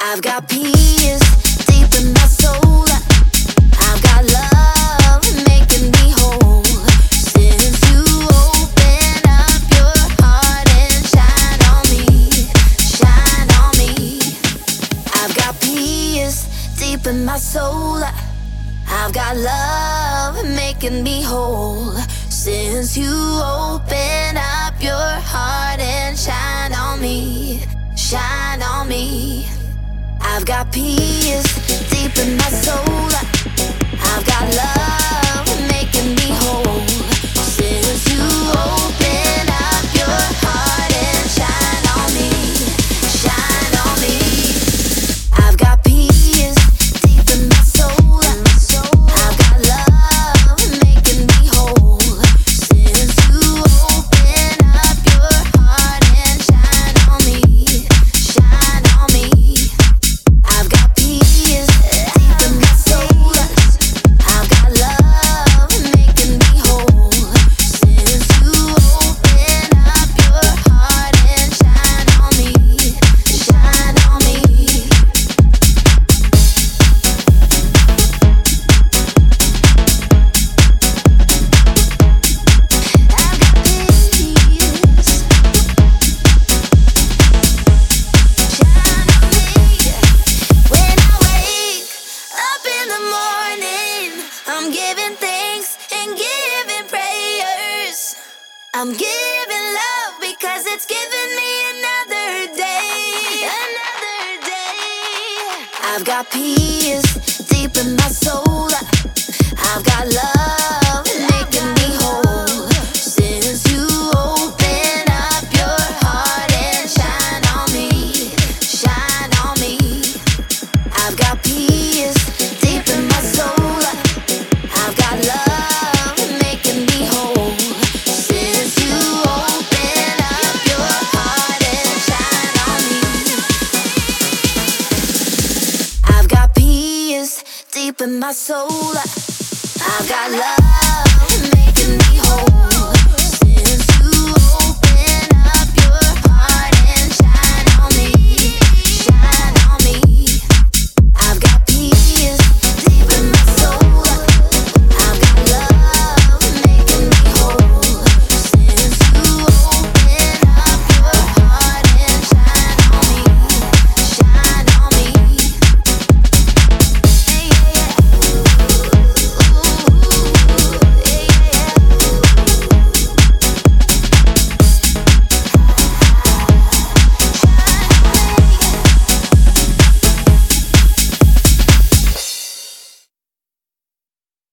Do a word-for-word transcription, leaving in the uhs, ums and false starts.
I've got peace deep in my soul. I've got love making me whole. Since you open up your heart and shine on me, shine on me. I've got peace deep in my soul. I've got love making me whole. Since you open up your heart and shine on me, shine on me. I've got peace deep in my soul. I've got love making me whole. Since you open up your heart and shine on me, shine on me. I've got peace deep in my soul. I've got love making me whole. Since you open up your heart and shine on me, shine on me. I've got peace deep in my soul. I've got love making me whole. Since you open up your heart and shine on me, shine on me. I've got peace, shine on me. When I wake up in the morning, I'm giving thanks and giving prayers. I'm giving love because it's giving me another day, another day. I've got peace deep in my soul. I've got love making me whole. Since you open up your heart and shine on me, shine on me. I've got peace deep in my soul. I've got love making me whole. Since you open up your heart and shine on me. I've got peace deep in my soul. I've got love making me whole.